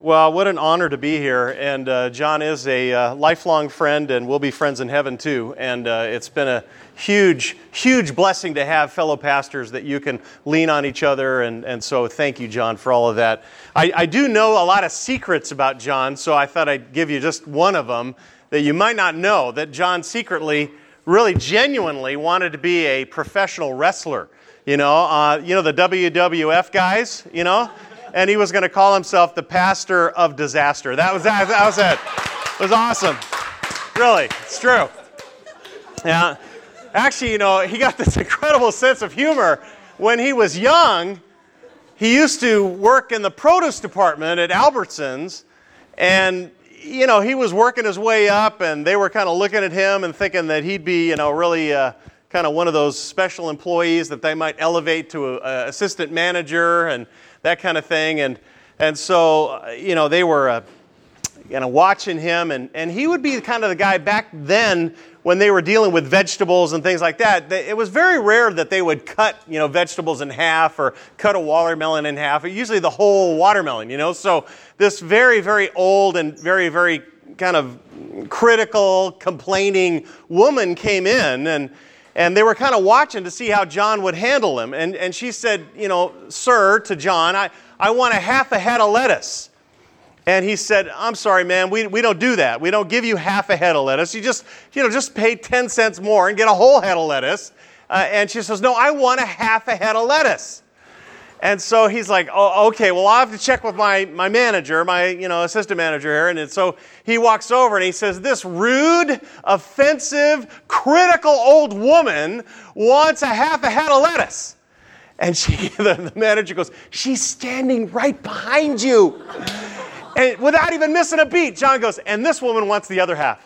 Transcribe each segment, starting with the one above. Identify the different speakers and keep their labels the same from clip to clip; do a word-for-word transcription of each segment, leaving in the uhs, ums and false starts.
Speaker 1: Well, what an honor to be here, and uh, John is a uh, lifelong friend, and we'll be friends in heaven too, and uh, it's been a huge, huge blessing to have fellow pastors that you can lean on each other, and, and so thank you, John, for all of that. I, I do know a lot of secrets about John, so I thought I'd give you just one of them that you might not know, that John secretly, really genuinely wanted to be a professional wrestler. You know, uh, you know the W W F guys, you know? And he was going to call himself the pastor of disaster. That was that, that was it. It was awesome. Really, it's true. Yeah. Actually, you know, he got this incredible sense of humor. When he was young, he used to work in the produce department at Albertsons, and, you know, he was working his way up, and they were kind of looking at him and thinking that he'd be, you know, really uh, kind of one of those special employees that they might elevate to an assistant manager and that kind of thing, and and so, uh, you know, they were, uh, you know, watching him, and, and he would be kind of the guy back then when they were dealing with vegetables and things like that. They, it was very rare that they would cut, you know, vegetables in half or cut a watermelon in half, or usually the whole watermelon, you know. So this very, very old and very, very kind of critical, complaining woman came in, and And they were kind of watching to see how John would handle him. And, and she said, you know, sir, to John, I, I want a half a head of lettuce. And he said, I'm sorry, man, we, we don't do that. We don't give you half a head of lettuce. You just, you know, just pay ten cents more and get a whole head of lettuce. Uh, and she says, no, I want a half a head of lettuce. And so he's like, oh, okay, well, I'll have to check with my, my manager, my, you know, assistant manager here. And so he walks over and he says, this rude, offensive, critical old woman wants a half a head of lettuce. And she, the, the manager goes, she's standing right behind you. And without even missing a beat, John goes, and this woman wants the other half.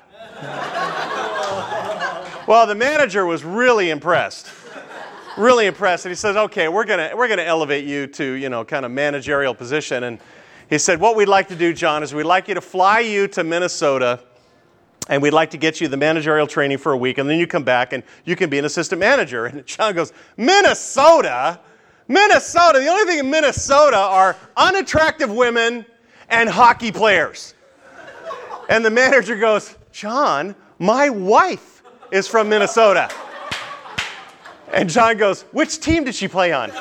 Speaker 1: Well, the manager was really impressed. Really impressed, and he says, "Okay, we're gonna we're gonna elevate you to, you know, kind of managerial position." And he said, "What we'd like to do, John, is we'd like you to fly you to Minnesota, and we'd like to get you the managerial training for a week, and then you come back and you can be an assistant manager." And John goes, "Minnesota, Minnesota. The only thing in Minnesota are unattractive women and hockey players." And the manager goes, "John, my wife is from Minnesota." And John goes, which team did she play on?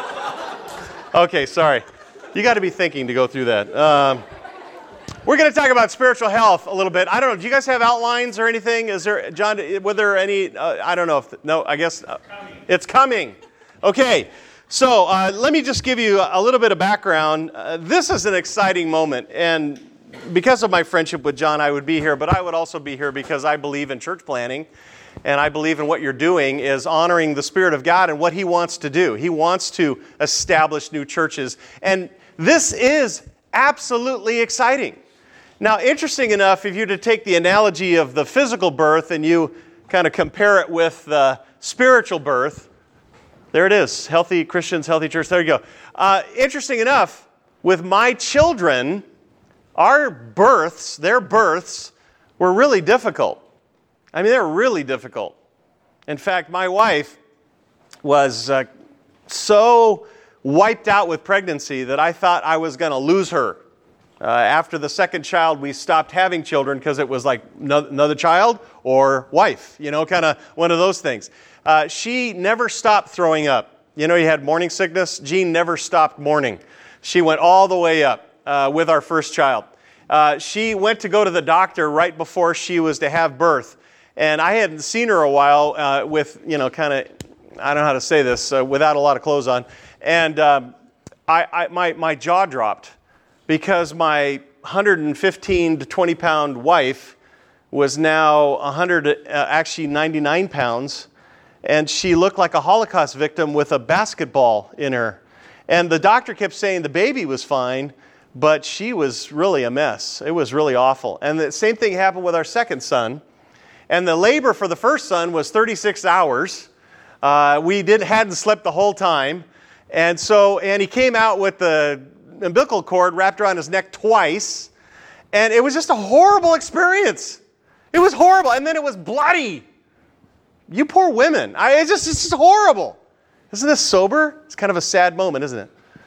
Speaker 1: Okay, sorry. You got to be thinking to go through that. Um, we're going to talk about spiritual health a little bit. I don't know. Do you guys have outlines or anything? Is there, John, were there any, uh, I don't know if, no, I guess uh, it's coming. Okay, so uh, let me just give you a little bit of background. Uh, this is an exciting moment, and because of my friendship with John, I would be here, but I would also be here because I believe in church planning. And I believe in what you're doing is honoring the Spirit of God and what He wants to do. He wants to establish new churches. And this is absolutely exciting. Now, interesting enough, if you were to take the analogy of the physical birth and you kind of compare it with the spiritual birth, there it is. Healthy Christians, healthy church. There you go. Uh, interesting enough, with my children, our births, their births, were really difficult. I mean, they're really difficult. In fact, my wife was uh, so wiped out with pregnancy that I thought I was going to lose her. Uh, after the second child, we stopped having children because it was like no, another child or wife, you know, kind of one of those things. Uh, she never stopped throwing up. You know, you had morning sickness. Jean never stopped mourning. She went all the way up uh, with our first child. Uh, she went to go to the doctor right before she was to have birth. And I hadn't seen her a while uh, with, you know, kind of, I don't know how to say this, uh, without a lot of clothes on. And um, I, I, my, my jaw dropped because my one hundred fifteen to twenty pound wife was now one hundred, uh, actually ninety-nine pounds. And she looked like a Holocaust victim with a basketball in her. And the doctor kept saying the baby was fine, but she was really a mess. It was really awful. And the same thing happened with our second son. And the labor for the first son was thirty-six hours. Uh, we did, hadn't slept the whole time. And so, and he came out with the umbilical cord wrapped around his neck twice. And it was just a horrible experience. It was horrible. And then it was bloody. You poor women. I, it's just, it's just horrible. Isn't this sober? It's kind of a sad moment, isn't it?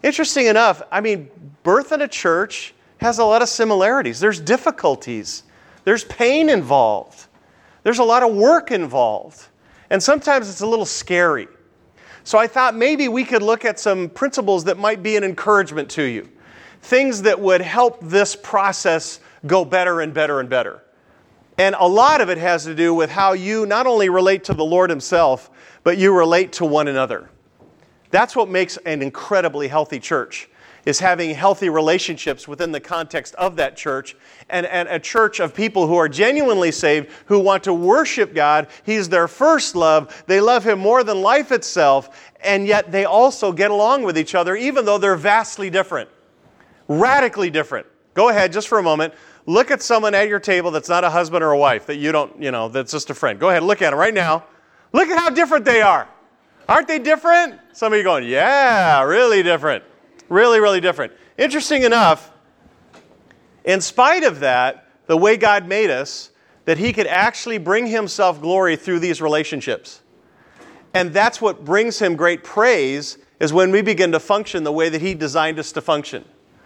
Speaker 1: Interesting enough, I mean, birth in a church has a lot of similarities. There's difficulties. There's pain involved. There's a lot of work involved. And sometimes it's a little scary. So I thought maybe we could look at some principles that might be an encouragement to you. Things that would help this process go better and better and better. And a lot of it has to do with how you not only relate to the Lord Himself, but you relate to one another. That's what makes an incredibly healthy church, is having healthy relationships within the context of that church, and, and a church of people who are genuinely saved, who want to worship God. He's their first love. They love Him more than life itself, and yet they also get along with each other, even though they're vastly different, radically different. Go ahead, just for a moment. Look at someone at your table that's not a husband or a wife, that you don't, you know, that's just a friend. Go ahead, look at them right now. Look at how different they are. Aren't they different? Some of you going, yeah, really different. Really, really different. Interesting enough, in spite of that, the way God made us, that He could actually bring Himself glory through these relationships. And that's what brings Him great praise, is when we begin to function the way that He designed us to function.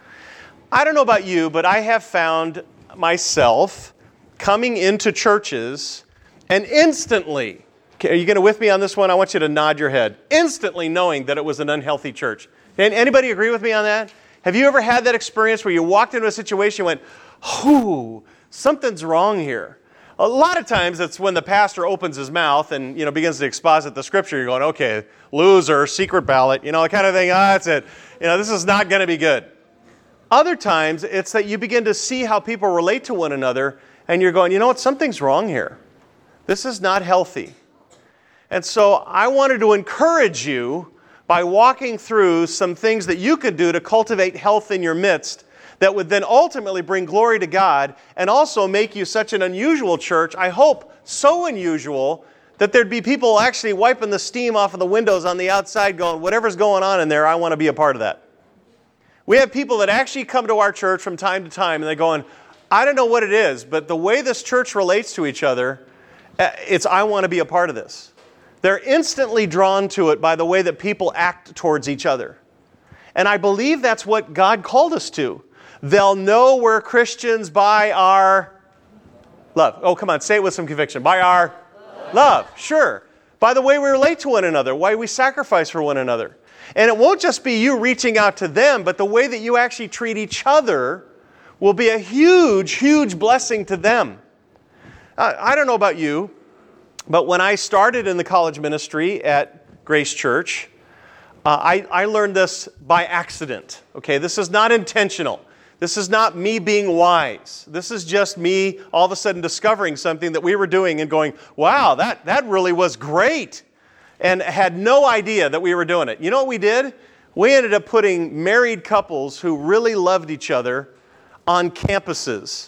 Speaker 1: I don't know about you, but I have found myself coming into churches and instantly, are you going to with me on this one? I want you to nod your head. Instantly knowing that it was an unhealthy church. And anybody agree with me on that? Have you ever had that experience where you walked into a situation and went, "Ooh, something's wrong here"? A lot of times it's when the pastor opens his mouth and, you know, begins to exposit the scripture. You're going, okay, loser, secret ballot, you know, the kind of thing. Ah, that's it. You know, this is not going to be good. Other times it's that you begin to see how people relate to one another, and you're going, you know what, something's wrong here. This is not healthy. And so I wanted to encourage you by walking through some things that you could do to cultivate health in your midst that would then ultimately bring glory to God and also make you such an unusual church, I hope so unusual, that there'd be people actually wiping the steam off of the windows on the outside going, whatever's going on in there, I want to be a part of that. We have people that actually come to our church from time to time and they're going, I don't know what it is, but the way this church relates to each other, it's I want to be a part of this. They're instantly drawn to it by the way that people act towards each other. And I believe that's what God called us to. They'll know we're Christians by our love. Oh, come on, say it with some conviction. By our love. love, sure. By the way we relate to one another, why we sacrifice for one another. And it won't just be you reaching out to them, but the way that you actually treat each other will be a huge, huge blessing to them. Uh, I don't know about you, but when I started in the college ministry at Grace Church, uh, I, I learned this by accident. Okay, this is not intentional. This is not me being wise. This is just me all of a sudden discovering something that we were doing and going, wow, that, that really was great. And had no idea that we were doing it. You know what we did? We ended up putting married couples who really loved each other on campuses.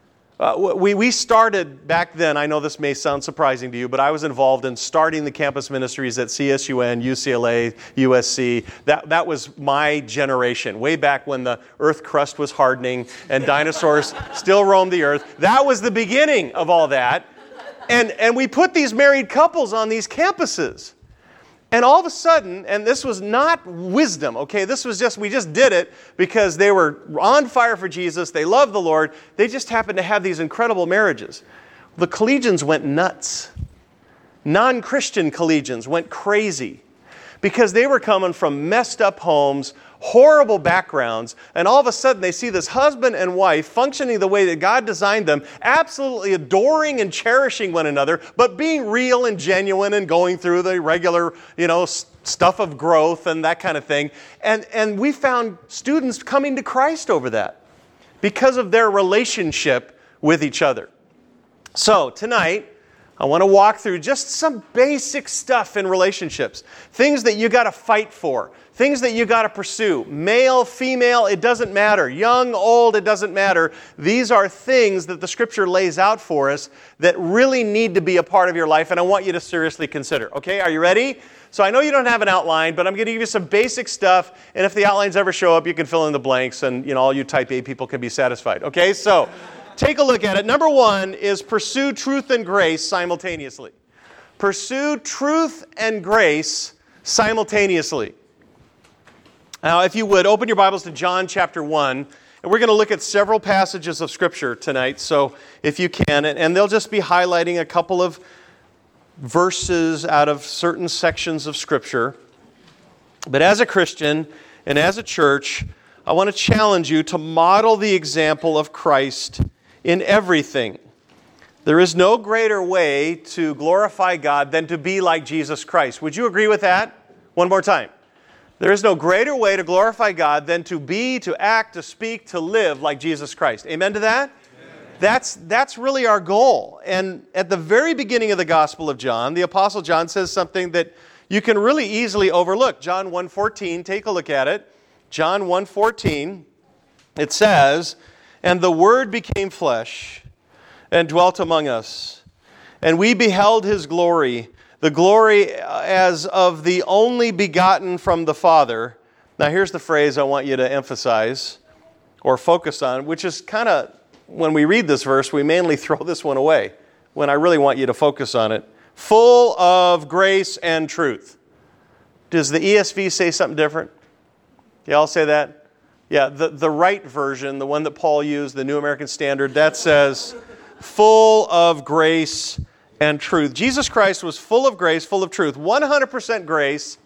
Speaker 1: Uh, we, we started back then, I know this may sound surprising to you, but I was involved in starting the campus ministries at C S U N, U C L A, U S C. That, that was my generation, way back when the earth crust was hardening and dinosaurs still roamed the earth. That was the beginning of all that. And, and we put these married couples on these campuses. And all of a sudden, and this was not wisdom, okay? This was just, we just did it because they were on fire for Jesus. They loved the Lord. They just happened to have these incredible marriages. The collegians went nuts. Non-Christian collegians went crazy because they were coming from messed up homes, horrible backgrounds, and all of a sudden they see this husband and wife functioning the way that God designed them, absolutely adoring and cherishing one another, but being real and genuine and going through the regular, you know, stuff of growth and that kind of thing. And, and we found students coming to Christ over that because of their relationship with each other. So tonight, I want to walk through just some basic stuff in relationships. Things that you got to fight for. Things that you got to pursue. Male, female, it doesn't matter. Young, old, it doesn't matter. These are things that the Scripture lays out for us that really need to be a part of your life, and I want you to seriously consider. Okay, are you ready? So I know you don't have an outline, but I'm going to give you some basic stuff, and if the outlines ever show up, you can fill in the blanks, and you know all you type A people can be satisfied. Okay, so take a look at it. Number one is pursue truth and grace simultaneously. Pursue truth and grace simultaneously. Now, if you would, open your Bibles to John chapter one, and we're going to look at several passages of Scripture tonight, so if you can, and, and they'll just be highlighting a couple of verses out of certain sections of Scripture. But as a Christian and as a church, I want to challenge you to model the example of Christ in everything. There is no greater way to glorify God than to be like Jesus Christ. Would you agree with that? One more time. There is no greater way to glorify God than to be, to act, to speak, to live like Jesus Christ. Amen to that? Amen. That's, that's really our goal. And at the very beginning of the Gospel of John, the Apostle John says something that you can really easily overlook. John one fourteen, take a look at it. John one fourteen, it says, "And the Word became flesh and dwelt among us, and we beheld His glory, the glory as of the only begotten from the Father." Now here's the phrase I want you to emphasize or focus on, which is kind of, when we read this verse, we mainly throw this one away, when I really want you to focus on it. Full of grace and truth. Does the E S V say something different? Y'all say that? Yeah, the, the right version, the one that Paul used, the New American Standard, that says, full of grace and truth. Jesus Christ was full of grace, full of truth. one hundred percent grace,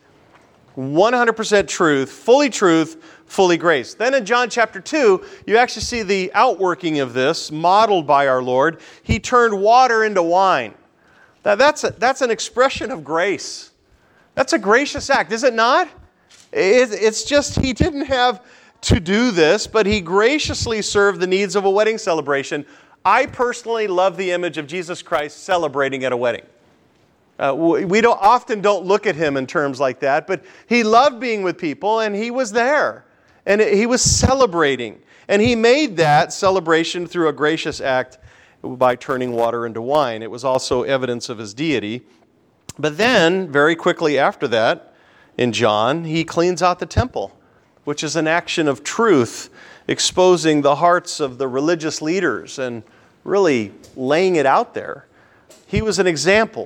Speaker 1: one hundred percent truth, fully truth, fully grace. Then in John chapter two, you actually see the outworking of this, modeled by our Lord. He turned water into wine. Now that's, a, that's an expression of grace. That's a gracious act, is it not? It, it's just He didn't have to do this, but He graciously served the needs of a wedding celebration. I personally love the image of Jesus Christ celebrating at a wedding. Uh, we don't, often don't look at Him in terms like that, but He loved being with people, and He was there. And He was celebrating. And He made that celebration through a gracious act by turning water into wine. It was also evidence of His deity. But then, very quickly after that, in John, He cleans out the temple, which is an action of truth, exposing the hearts of the religious leaders and really laying it out there. He was an example.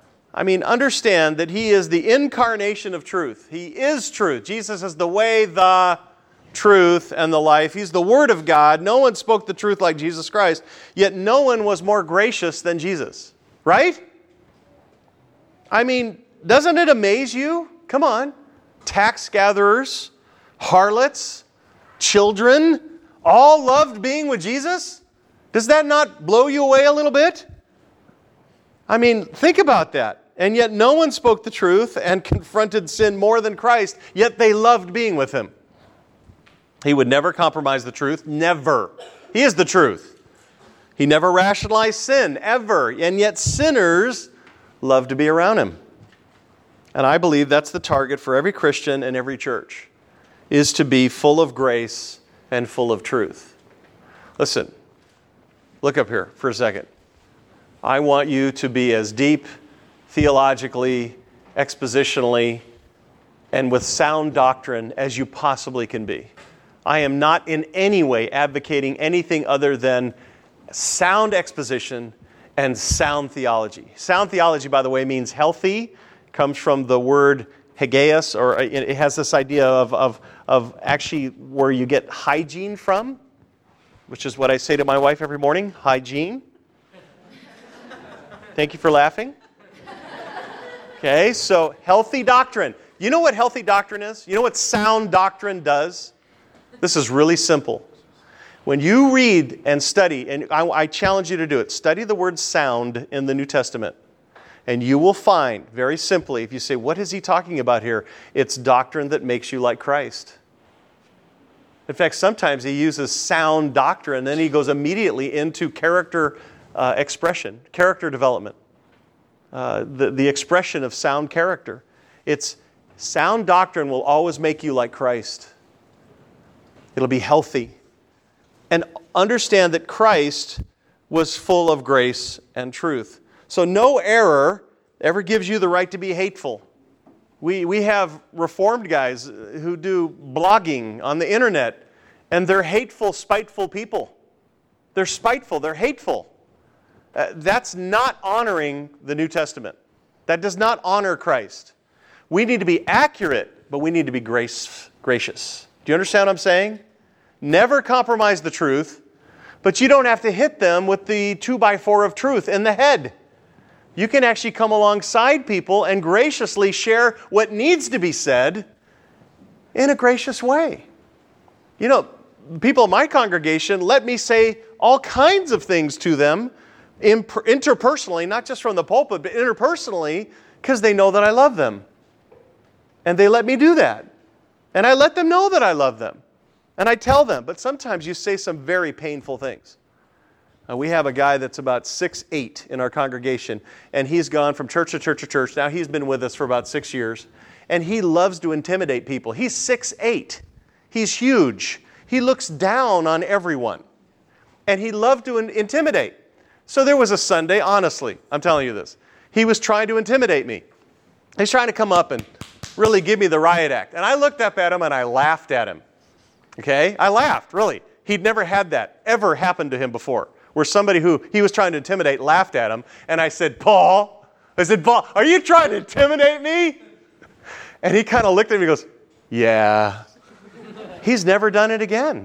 Speaker 1: I mean, understand that He is the incarnation of truth. He is truth. Jesus is the way, the truth, and the life. He's the Word of God. No one spoke the truth like Jesus Christ, yet no one was more gracious than Jesus. Right? I mean, doesn't it amaze you? Come on. Tax gatherers, harlots, children, all loved being with Jesus? Does that not blow you away a little bit? I mean, think about that. And yet no one spoke the truth and confronted sin more than Christ, yet they loved being with Him. He would never compromise the truth. Never. He is the truth. He never rationalized sin, ever. And yet sinners love to be around Him. And I believe that's the target for every Christian and every church, is to be full of grace and full of truth. Listen, look up here for a second. I want you to be as deep, theologically, expositionally, and with sound doctrine as you possibly can be. I am not in any way advocating anything other than sound exposition and sound theology. Sound theology, by the way, means healthy. Comes from the word hagios, or it has this idea of, of, of actually where you get hygiene from, which is what I say to my wife every morning, hygiene. Thank you for laughing. Okay, so healthy doctrine. You know what healthy doctrine is? You know what sound doctrine does? This is really simple. When you read and study, and I, I challenge you to do it, study the word sound in the New Testament. And you will find, very simply, if you say, what is he talking about here? It's doctrine that makes you like Christ. In fact, sometimes he uses sound doctrine, and then he goes immediately into character uh, expression, character development, uh, the, the expression of sound character. It's sound doctrine will always make you like Christ. It'll be healthy. And understand that Christ was full of grace and truth. So no error ever gives you the right to be hateful. We, we have Reformed guys who do blogging on the internet, and they're hateful, spiteful people. They're spiteful, they're hateful. Uh, that's not honoring the New Testament. That does not honor Christ. We need to be accurate but we need to be grace, gracious. Do you understand what I'm saying? Never compromise the truth, but you don't have to hit them with the two by four of truth in the head. You can actually come alongside people and graciously share what needs to be said in a gracious way. You know, people in my congregation let me say all kinds of things to them interpersonally, not just from the pulpit, but interpersonally, because they know that I love them. And they let me do that. And I let them know that I love them. And I tell them, but sometimes you say some very painful things. Uh, we have a guy that's about six eight in our congregation, and he's gone from church to church to church. Now he's been with us for about six years, and he loves to intimidate people. He's six eight. He's huge. He looks down on everyone, and he loved to in- intimidate. So there was a Sunday, honestly, I'm telling you this. He was trying to intimidate me. He's trying to come up and really give me the riot act. And I looked up at him and I laughed at him. Okay? I laughed, really. He'd never had that ever happen to him before, where somebody who he was trying to intimidate laughed at him. And I said, Paul, I said, Paul, are you trying to intimidate me? And he kind of looked at me and goes, yeah. He's never done it again.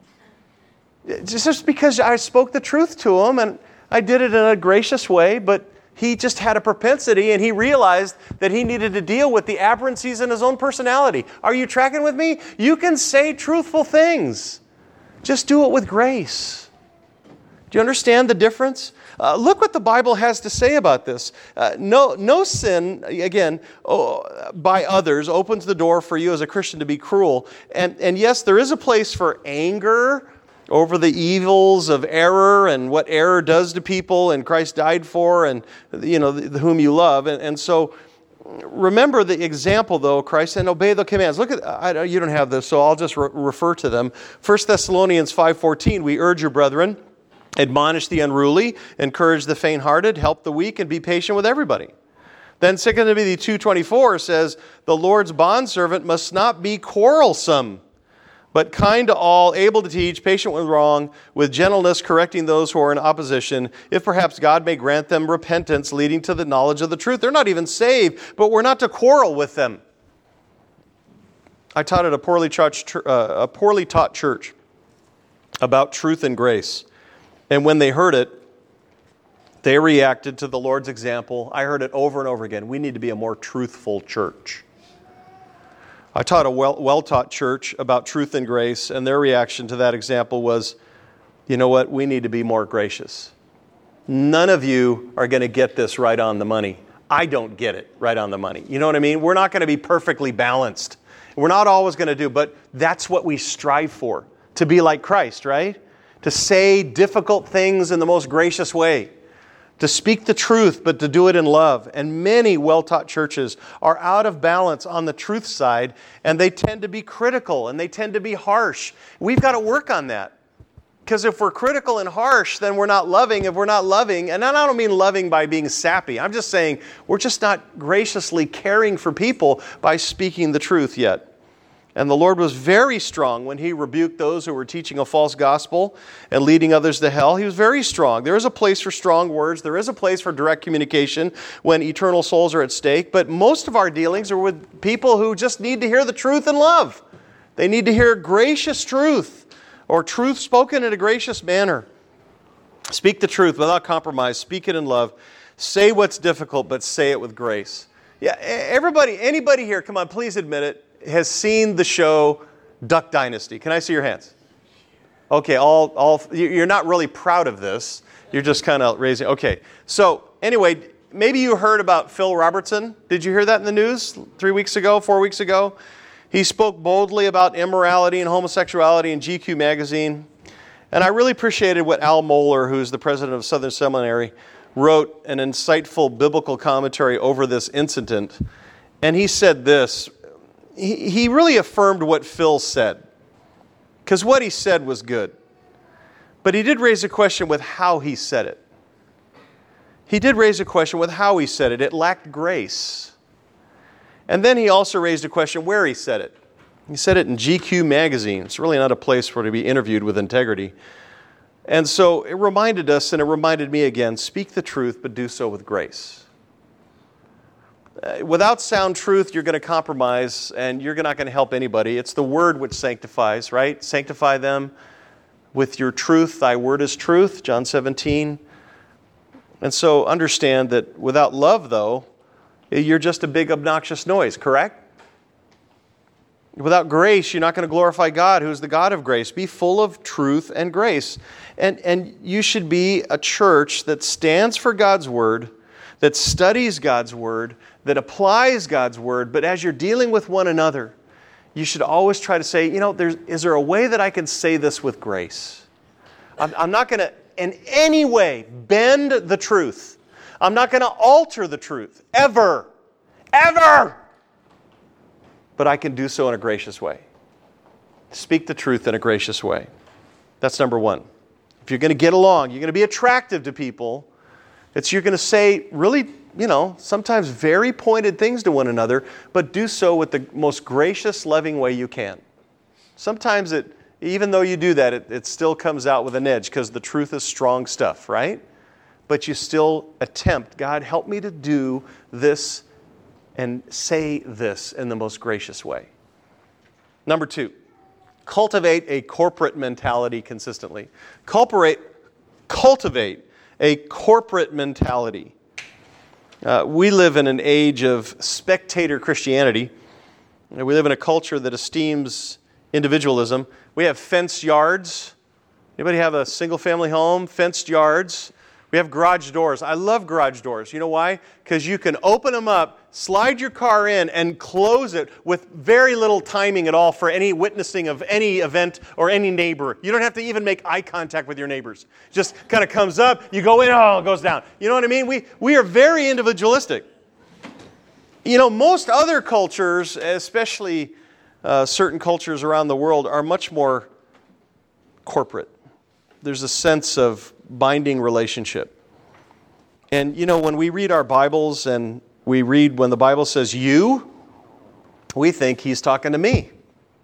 Speaker 1: Just because I spoke the truth to him, and I did it in a gracious way, but he just had a propensity, and he realized that he needed to deal with the aberrancies in his own personality. Are you tracking with me? You can say truthful things. Just do it with grace. Do you understand the difference? Uh, look what the Bible has to say about this. Uh, no, no sin, again, oh, by others opens the door for you as a Christian to be cruel. And, and yes, there is a place for anger over the evils of error and what error does to people, and Christ died for, and you know the, the whom you love. And, and so remember the example, though, Christ, and obey the commands. Look at, I, you don't have this, so I'll just re- refer to them. First Thessalonians five fourteen, we urge you, brethren, admonish the unruly, encourage the faint-hearted, help the weak, and be patient with everybody. Then Second Timothy two twenty-four says, the Lord's bondservant must not be quarrelsome, but kind to all, able to teach, patient when wrong, with gentleness correcting those who are in opposition, if perhaps God may grant them repentance leading to the knowledge of the truth. They're not even saved, but we're not to quarrel with them. I taught at a poorly taught, uh, a poorly taught church about truth and grace. And when they heard it, they reacted to the Lord's example. I heard it over and over again. We need to be a more truthful church. I taught a well, well-taught church about truth and grace, and their reaction to that example was, you know what, we need to be more gracious. None of you are going to get this right on the money. I don't get it right on the money. You know what I mean? We're not going to be perfectly balanced. We're not always going to do, but that's what we strive for, to be like Christ, right? To say difficult things in the most gracious way. To speak the truth, but to do it in love. And many well-taught churches are out of balance on the truth side, and they tend to be critical, and they tend to be harsh. We've got to work on that. Because if we're critical and harsh, then we're not loving. If we're not loving, and I don't mean loving by being sappy. I'm just saying we're just not graciously caring for people by speaking the truth yet. And the Lord was very strong when He rebuked those who were teaching a false gospel and leading others to hell. He was very strong. There is a place for strong words. There is a place for direct communication when eternal souls are at stake. But most of our dealings are with people who just need to hear the truth in love. They need to hear gracious truth, or truth spoken in a gracious manner. Speak the truth without compromise. Speak it in love. Say what's difficult, but say it with grace. Yeah, everybody, anybody here, come on, please admit it, has seen the show Duck Dynasty. Can I see your hands? Okay, all, all, you're not really proud of this. You're just kind of raising, okay. So anyway, maybe you heard about Phil Robertson. Did you hear that in the news three weeks ago, four weeks ago? He spoke boldly about immorality and homosexuality in G Q magazine. And I really appreciated what Al Mohler, who's the president of Southern Seminary, wrote an insightful biblical commentary over this incident. And he said this. He really affirmed what Phil said, because what he said was good. But he did raise a question with how he said it. He did raise a question with how he said it. It lacked grace. And then he also raised a question where he said it. He said it in G Q magazine. It's really not a place for it to be interviewed with integrity. And so it reminded us, and it reminded me again, speak the truth, but do so with grace. Uh, without sound truth, you're going to compromise, and you're not going to help anybody. It's the Word which sanctifies, right? Sanctify them with your truth. Thy word is truth, John seventeen. And so understand that without love, though, you're just a big obnoxious noise, correct? Without grace, you're not going to glorify God, who is the God of grace. Be full of truth and grace. And, and you should be a church that stands for God's word, that studies God's word, that applies God's word. But as you're dealing with one another, you should always try to say, you know, there's, is there a way that I can say this with grace? I'm, I'm not going to in any way bend the truth. I'm not going to alter the truth, ever, ever. But I can do so in a gracious way. Speak the truth in a gracious way. That's number one. If you're going to get along, you're going to be attractive to people, it's you're going to say really, you know, sometimes very pointed things to one another, but do so with the most gracious, loving way you can. Sometimes it, even though you do that, it, it still comes out with an edge because the truth is strong stuff, right? But you still attempt, God, help me to do this and say this in the most gracious way. Number two, cultivate a corporate mentality consistently. Cultivate, cultivate a corporate mentality. Uh, we live in an age of spectator Christianity. We live in a culture that esteems individualism. We have fenced yards. Anybody have a single-family home? Fenced yards. We have garage doors. I love garage doors. You know why? Because you can open them up, slide your car in, and close it with very little timing at all for any witnessing of any event or any neighbor. You don't have to even make eye contact with your neighbors. Just kind of comes up, you go in, oh, it goes down. You know what I mean? We, we are very individualistic. You know, most other cultures, especially uh, certain cultures around the world, are much more corporate. There's a sense of binding relationship. And you know, when we read our Bibles and we read when the Bible says you, we think he's talking to me.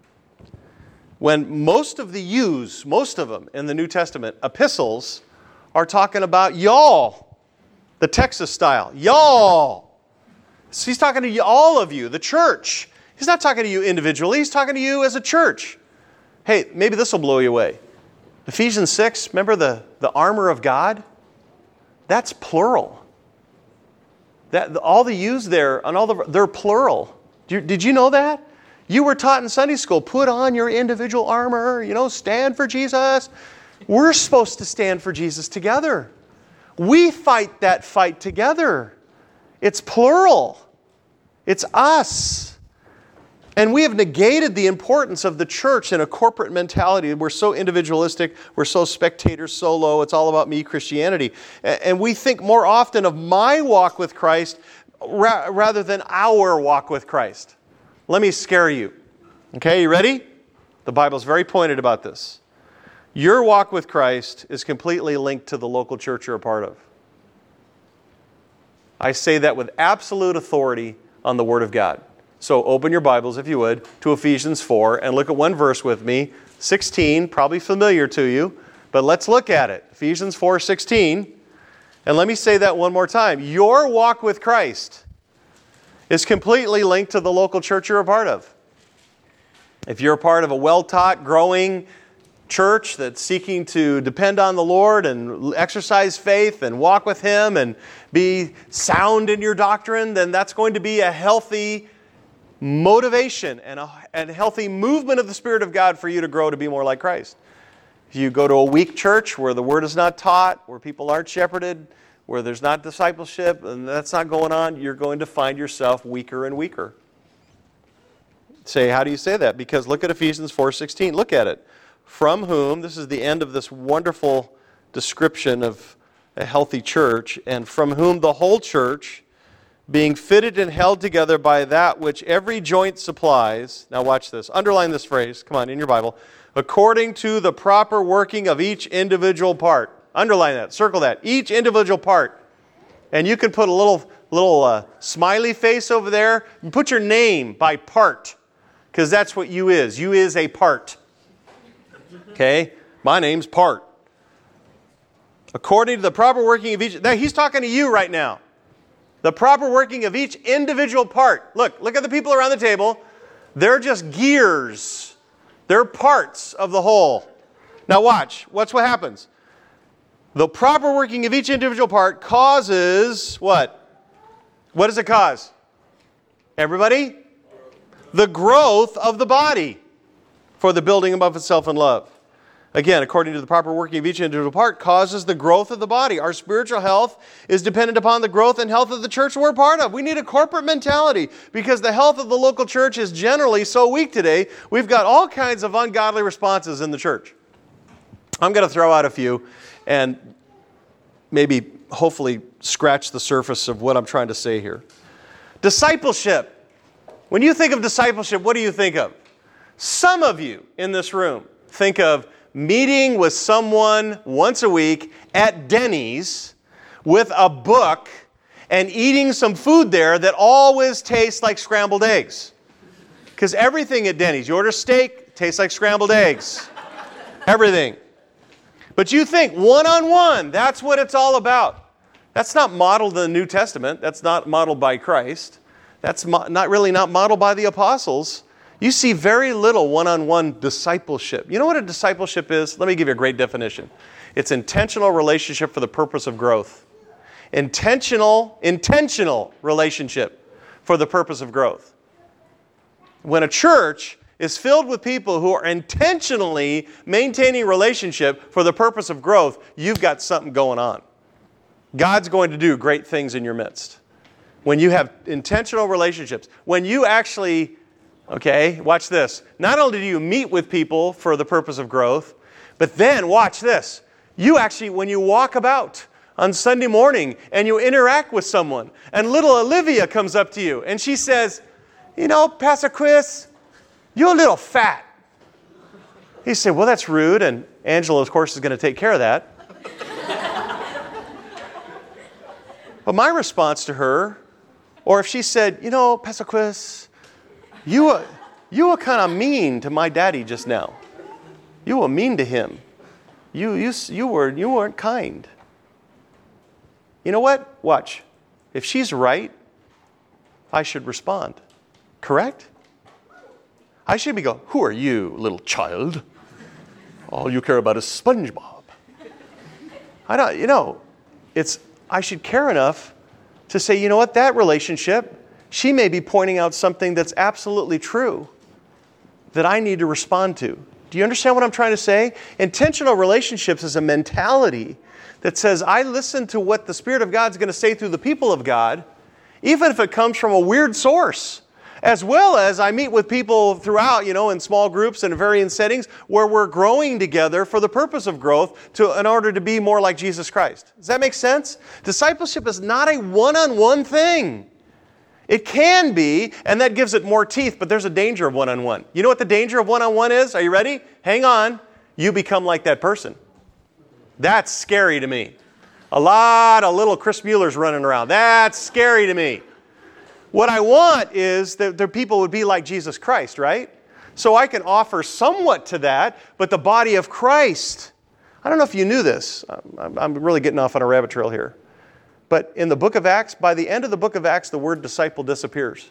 Speaker 1: When most of the yous, most of them in the New Testament epistles are talking about y'all, the Texas style, y'all. So he's talking to you, all of you, the church. He's not talking to you individually, he's talking to you as a church. Hey, maybe this will blow you away. Ephesians six, remember the, the armor of God? That's plural. That all the yous there, and all the they're plural. Did you, did you know that? You were taught in Sunday school, put on your individual armor, you know, stand for Jesus. We're supposed to stand for Jesus together. We fight that fight together. It's plural. It's us. And we have negated the importance of the church in a corporate mentality. We're so individualistic. We're so spectator solo. It's all about me Christianity. And we think more often of my walk with Christ ra- rather than our walk with Christ. Let me scare you. Okay, you ready? The Bible's very pointed about this. Your walk with Christ is completely linked to the local church you're a part of. I say that with absolute authority on the Word of God. So open your Bibles, if you would, to Ephesians four and look at one verse with me. sixteen, probably familiar to you, but let's look at it. Ephesians four sixteen. And let me say that one more time. Your walk with Christ is completely linked to the local church you're a part of. If you're a part of a well-taught, growing church that's seeking to depend on the Lord and exercise faith and walk with Him and be sound in your doctrine, then that's going to be a healthy motivation and a, and a healthy movement of the Spirit of God for you to grow to be more like Christ. If you go to a weak church where the Word is not taught, where people aren't shepherded, where there's not discipleship, and that's not going on, you're going to find yourself weaker and weaker. Say, how do you say that? Because look at Ephesians four sixteen. Look at it. From whom, this is the end of this wonderful description of a healthy church, and from whom the whole church, being fitted and held together by that which every joint supplies. Now watch this. Underline this phrase. Come on, in your Bible. According to the proper working of each individual part. Underline that. Circle that. Each individual part. And you can put a little, little uh, smiley face over there. And put your name by part. Because that's what you is. You is a part. Okay? My name's Part. According to the proper working of each. Now, he's talking to you right now. The proper working of each individual part. Look, look at the people around the table. They're just gears. They're parts of the whole. Now watch. Watch what happens. The proper working of each individual part causes what? What does it cause? Everybody? The growth of the body for the building up of itself in love. Again, according to the proper working of each individual part, causes the growth of the body. Our spiritual health is dependent upon the growth and health of the church we're part of. We need a corporate mentality because the health of the local church is generally so weak today. We've got all kinds of ungodly responses in the church. I'm going to throw out a few and maybe, hopefully, scratch the surface of what I'm trying to say here. Discipleship. When you think of discipleship, what do you think of? Some of you in this room think of meeting with someone once a week at Denny's with a book and eating some food there that always tastes like scrambled eggs. Because everything at Denny's, you order steak, tastes like scrambled eggs. Everything. But you think one-on-one, that's what it's all about. That's not modeled in the New Testament. That's not modeled by Christ. That's mo- not really not modeled by the apostles. You see very little one-on-one discipleship. You know what a discipleship is? Let me give you a great definition. It's intentional relationship for the purpose of growth. Intentional, intentional relationship for the purpose of growth. When a church is filled with people who are intentionally maintaining relationship for the purpose of growth, you've got something going on. God's going to do great things in your midst. When you have intentional relationships, when you actually... Okay, watch this. Not only do you meet with people for the purpose of growth, but then, watch this. You actually, when you walk about on Sunday morning and you interact with someone, and little Olivia comes up to you and she says, you know, Pastor Chris, you're a little fat. He said, well, that's rude, and Angela, of course, is going to take care of that. But my response to her, or if she said, you know, Pastor Chris, You were, you were kind of mean to my daddy just now. You were mean to him. You, you, you, were, you weren't kind. You know what? Watch. If she's right, I should respond. Correct? I should be going, who are you, little child? All you care about is SpongeBob. I don't, you know, it's, I should care enough to say, you know what, that relationship, she may be pointing out something that's absolutely true that I need to respond to. Do you understand what I'm trying to say? Intentional relationships is a mentality that says, I listen to what the Spirit of God's going to say through the people of God, even if it comes from a weird source. As well as I meet with people throughout, you know, in small groups and in varying settings where we're growing together for the purpose of growth to, in order to be more like Jesus Christ. Does that make sense? Discipleship is not a one-on-one thing. It can be, and that gives it more teeth, but there's a danger of one-on-one. You know what the danger of one-on-one is? Are you ready? Hang on. You become like that person. That's scary to me. A lot of little Chris Muellers running around. That's scary to me. What I want is that the people would be like Jesus Christ, right? So I can offer somewhat to that, but the body of Christ. I don't know if you knew this. I'm really getting off on a rabbit trail here. But in the book of Acts, by the end of the book of Acts, the word disciple disappears.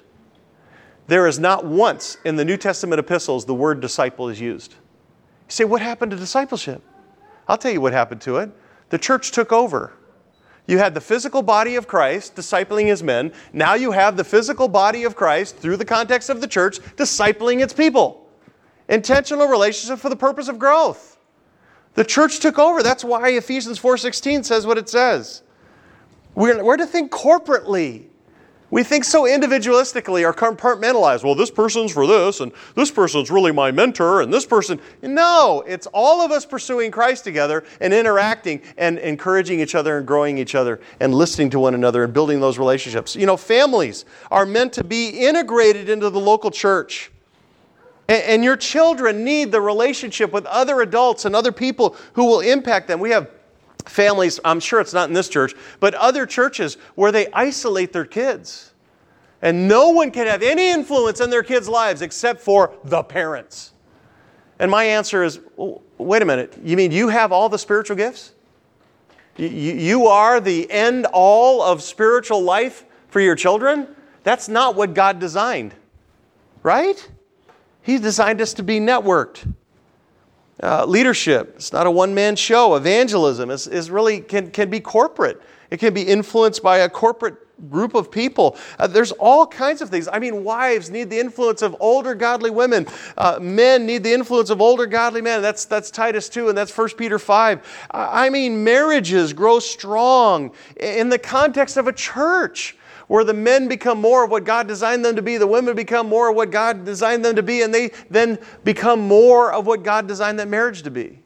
Speaker 1: There is not once in the New Testament epistles the word disciple is used. You say, what happened to discipleship? I'll tell you what happened to it. The church took over. You had the physical body of Christ discipling his men. Now you have the physical body of Christ, through the context of the church, discipling its people. Intentional relationship for the purpose of growth. The church took over. That's why Ephesians four sixteen says what it says. We're, we're to think corporately. We think so individualistically or compartmentalized. Well, this person's for this, and this person's really my mentor, and this person... No, it's all of us pursuing Christ together and interacting and encouraging each other and growing each other and listening to one another and building those relationships. You know, families are meant to be integrated into the local church. And, and your children need the relationship with other adults and other people who will impact them. We have families, I'm sure it's not in this church, but other churches where they isolate their kids. And no one can have any influence in their kids' lives except for the parents. And my answer is, well, wait a minute, you mean you have all the spiritual gifts? You, you are the end all of spiritual life for your children. That's not what God designed, right? He designed us to be networked. Uh, leadership, it's not a one-man show. Evangelism is, is really can, can be corporate. It can be influenced by a corporate group of people. Uh, there's all kinds of things. I mean, wives need the influence of older godly women. Uh, men need the influence of older godly men. That's that's Titus two, and that's First Peter five. I mean, marriages grow strong in the context of a church where the men become more of what God designed them to be, the women become more of what God designed them to be, and they then become more of what God designed that marriage to be.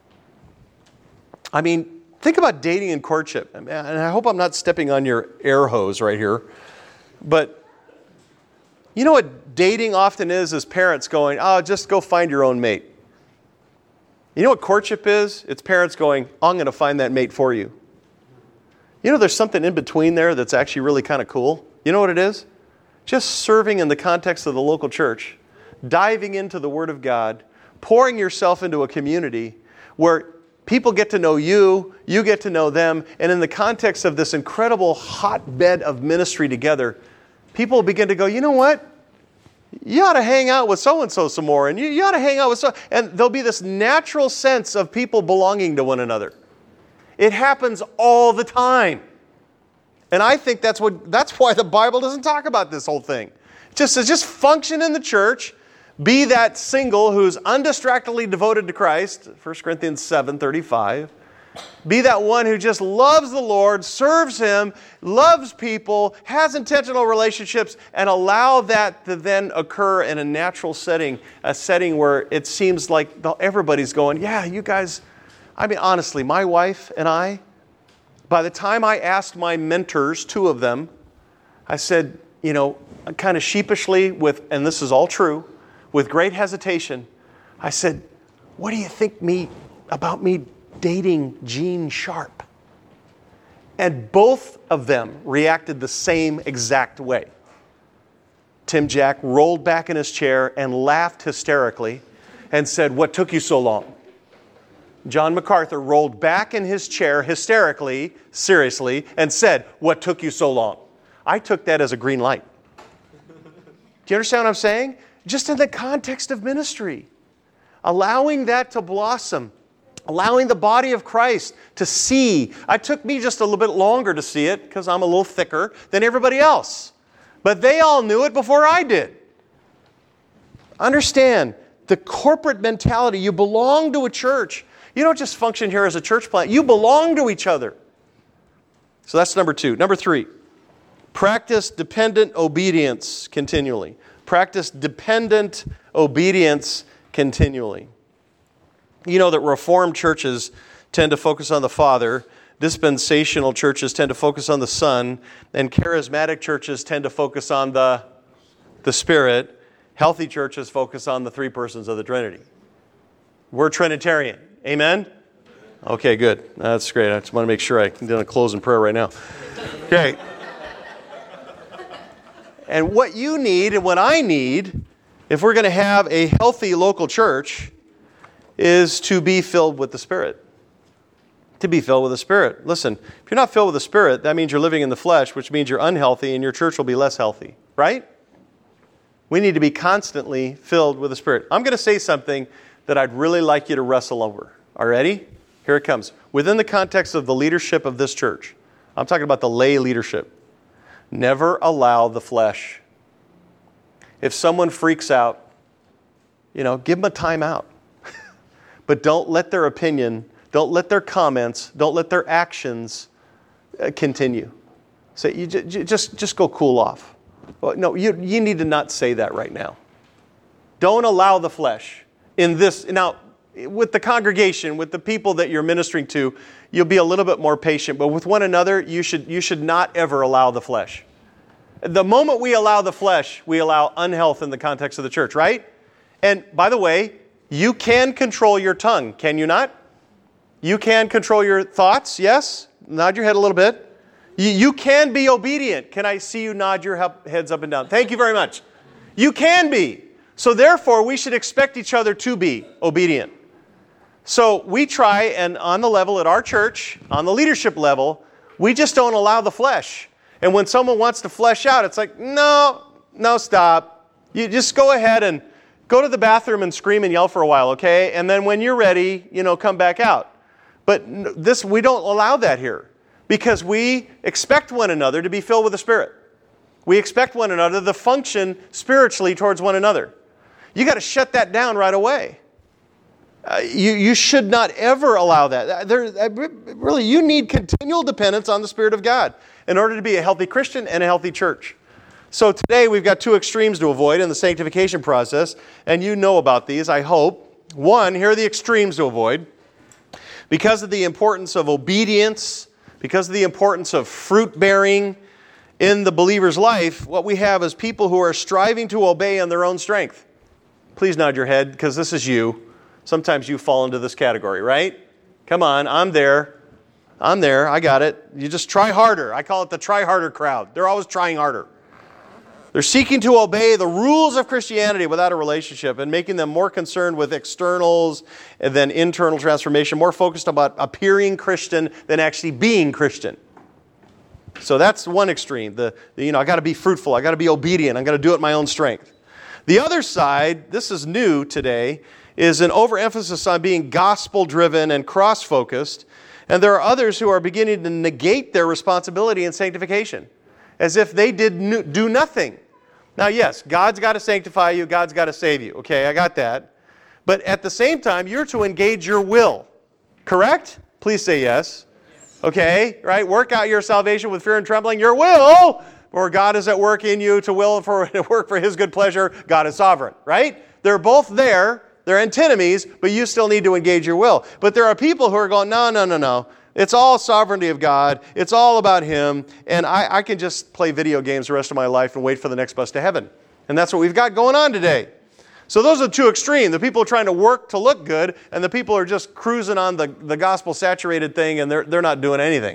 Speaker 1: I mean, think about dating and courtship. And I hope I'm not stepping on your air hose right here. But you know what dating often is, is parents going, oh, just go find your own mate. You know what courtship is? It's parents going, I'm going to find that mate for you. You know there's something in between there that's actually really kind of cool. You know what it is? Just serving in the context of the local church, diving into the Word of God, pouring yourself into a community where people get to know you, you get to know them, and in the context of this incredible hotbed of ministry together, people begin to go, you know what? You ought to hang out with so-and-so some more, and you, you ought to hang out with so, and there'll be this natural sense of people belonging to one another. It happens all the time. And I think that's what that's why the Bible doesn't talk about this whole thing. It just says, just function in the church. Be that single who's undistractedly devoted to Christ, First Corinthians seven thirty-five. Be that one who just loves the Lord, serves Him, loves people, has intentional relationships, and allow that to then occur in a natural setting, a setting where it seems like everybody's going, yeah, you guys, I mean, honestly, my wife and I, by the time I asked my mentors, two of them, I said, you know, kind of sheepishly with, and this is all true, with great hesitation, I said, what do you think me about me dating Gene Sharp? And both of them reacted the same exact way. Tim Jack rolled back in his chair and laughed hysterically and said, what took you so long? John MacArthur rolled back in his chair hysterically, seriously, and said, what took you so long? I took that as a green light. Do you understand what I'm saying? Just in the context of ministry. Allowing that to blossom. Allowing the body of Christ to see. It took me just a little bit longer to see it because I'm a little thicker than everybody else. But they all knew it before I did. Understand the corporate mentality. You belong to a church. You don't just function here as a church plant. You belong to each other. So that's number two. Number three, practice dependent obedience continually. Practice dependent obedience continually. You know that Reformed churches tend to focus on the Father, dispensational churches tend to focus on the Son, and charismatic churches tend to focus on the, the Spirit. Healthy churches focus on the three persons of the Trinity. We're Trinitarian. Amen? Okay, good. That's great. I just want to make sure I can do a closing prayer right now. Okay. And what you need and what I need, if we're going to have a healthy local church, is to be filled with the Spirit. To be filled with the Spirit. Listen, if you're not filled with the Spirit, that means you're living in the flesh, which means you're unhealthy and your church will be less healthy. Right? We need to be constantly filled with the Spirit. I'm going to say something that I'd really like you to wrestle over. Are you ready? Here it comes. Within the context of the leadership of this church, I'm talking about the lay leadership. Never allow the flesh. If someone freaks out, you know, give them a time out. But don't let their opinion, don't let their comments, don't let their actions uh, continue. Say, you j- just, just go cool off. Well, no, you, you need to not say that right now. Don't allow the flesh. In this, now, with the congregation, with the people that you're ministering to, you'll be a little bit more patient. But with one another, you should, you should not ever allow the flesh. The moment we allow the flesh, we allow unhealth in the context of the church, right? And by the way, you can control your tongue, can you not? You can control your thoughts, yes? Nod your head a little bit. You, you can be obedient. Can I see you nod your heads up and down? Thank you very much. You can be. So therefore, we should expect each other to be obedient. So we try, and on the level at our church, on the leadership level, we just don't allow the flesh. And when someone wants to flesh out, it's like, no, no, stop. You just go ahead and go to the bathroom and scream and yell for a while, okay? And then when you're ready, you know, come back out. But this, we don't allow that here because we expect one another to be filled with the Spirit. We expect one another to function spiritually towards one another. You got to shut that down right away. Uh, you, you should not ever allow that. There, really, you need continual dependence on the Spirit of God in order to be a healthy Christian and a healthy church. So today we've got two extremes to avoid in the sanctification process, and you know about these, I hope. One, here are the extremes to avoid. Because of the importance of obedience, because of the importance of fruit-bearing in the believer's life, what we have is people who are striving to obey in their own strength. Please nod your head, because this is you. Sometimes you fall into this category, right? Come on, I'm there. I'm there. I got it. You just try harder. I call it the try harder crowd. They're always trying harder. They're seeking to obey the rules of Christianity without a relationship and making them more concerned with externals than internal transformation, more focused about appearing Christian than actually being Christian. So that's one extreme. The, the you know, I got to be fruitful. I got to be obedient. I'm going to do it in my own strength. The other side, this is new today, is an overemphasis on being gospel-driven and cross-focused. And there are others who are beginning to negate their responsibility in sanctification, as if they did do nothing. Now, yes, God's got to sanctify you. God's got to save you. Okay, I got that. But at the same time, you're to engage your will. Correct? Please say yes. Okay, right? Work out your salvation with fear and trembling. Your will, for God is at work in you to will and for to work for His good pleasure. God is sovereign, right? They're both there. They're antinomies, but you still need to engage your will. But there are people who are going, no, no, no, no. It's all sovereignty of God. It's all about Him. And I, I can just play video games the rest of my life and wait for the next bus to heaven. And that's what we've got going on today. So those are the two extremes. The people trying to work to look good, and the people are just cruising on the, the gospel-saturated thing, and they're, they're not doing anything.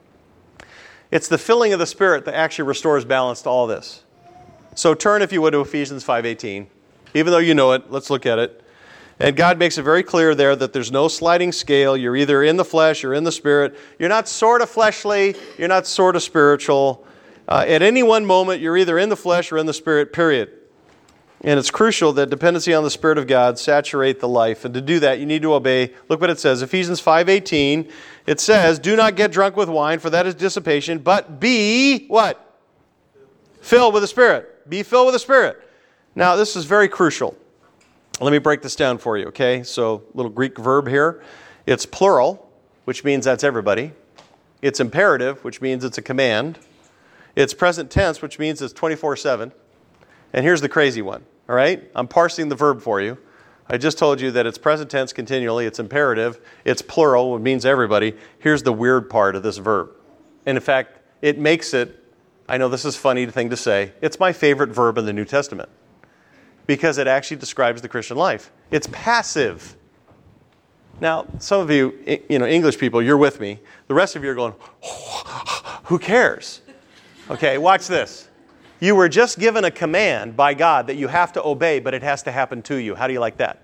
Speaker 1: It's the filling of the Spirit that actually restores balance to all this. So turn, if you would, to Ephesians five eighteen. Even though you know it, let's look at it. And God makes it very clear there that there's no sliding scale. You're either in the flesh or in the Spirit. You're not sort of fleshly. You're not sort of spiritual. Uh, at any one moment, you're either in the flesh or in the Spirit, period. And it's crucial that dependency on the Spirit of God saturate the life. And to do that, you need to obey. Look what it says. Ephesians five eighteen. It says, do not get drunk with wine, for that is dissipation, but be, what? Filled with the Spirit. Be filled with the Spirit. Now, this is very crucial. Let me break this down for you, okay? So, little Greek verb here. It's plural, which means that's everybody. It's imperative, which means it's a command. It's present tense, which means it's twenty-four seven. And here's the crazy one, all right? I'm parsing the verb for you. I just told you that it's present tense continually. It's imperative. It's plural, which means everybody. Here's the weird part of this verb. And in fact, it makes it, I know this is a funny thing to say, it's my favorite verb in the New Testament, because it actually describes the Christian life. It's passive. Now, some of you, you know, English people, you're with me. The rest of you are going, who cares? Okay, watch this. You were just given a command by God that you have to obey, but it has to happen to you. How do you like that?